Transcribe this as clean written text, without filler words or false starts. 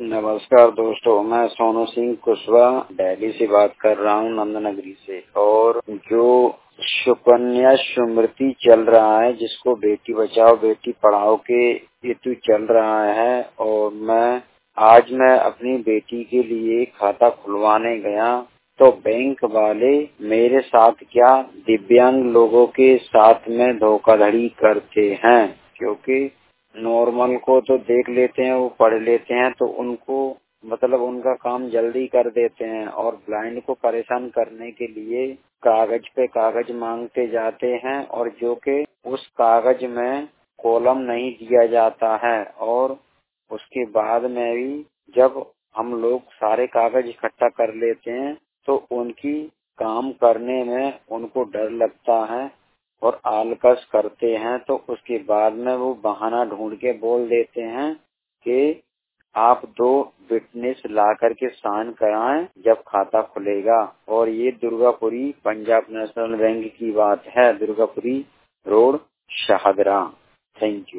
नमस्कार दोस्तों, मैं सोनू सिंह कुशवाहा दिल्ली से बात कर रहा हूँ, नंदनगरी से। और जो सुकन्या समृद्धि चल रहा है, जिसको बेटी बचाओ बेटी पढ़ाओ के हेतु चल रहा है, और मैं अपनी बेटी के लिए खाता खुलवाने गया तो बैंक वाले मेरे साथ क्या दिव्यांग लोगों के साथ में धोखाधड़ी करते हैं। क्योंकि नॉर्मल को तो देख लेते हैं, वो पढ़ लेते हैं, तो उनको मतलब उनका काम जल्दी कर देते हैं, और ब्लाइंड को परेशान करने के लिए कागज पे कागज मांगते जाते हैं, और जो कि उस कागज में कॉलम नहीं दिया जाता है। और उसके बाद में भी जब हम लोग सारे कागज इकट्ठा कर लेते हैं तो उनकी काम करने में उनको डर लगता है और आलकस करते हैं। तो उसके बाद में वो बहाना ढूंढ के बोल देते हैं कि आप 2 विटनेस ला करके साइन कराएं जब खाता खुलेगा। और ये दुर्गापुरी पंजाब नेशनल बैंक की बात है, Durgapuri road, Shahdara. Thank you.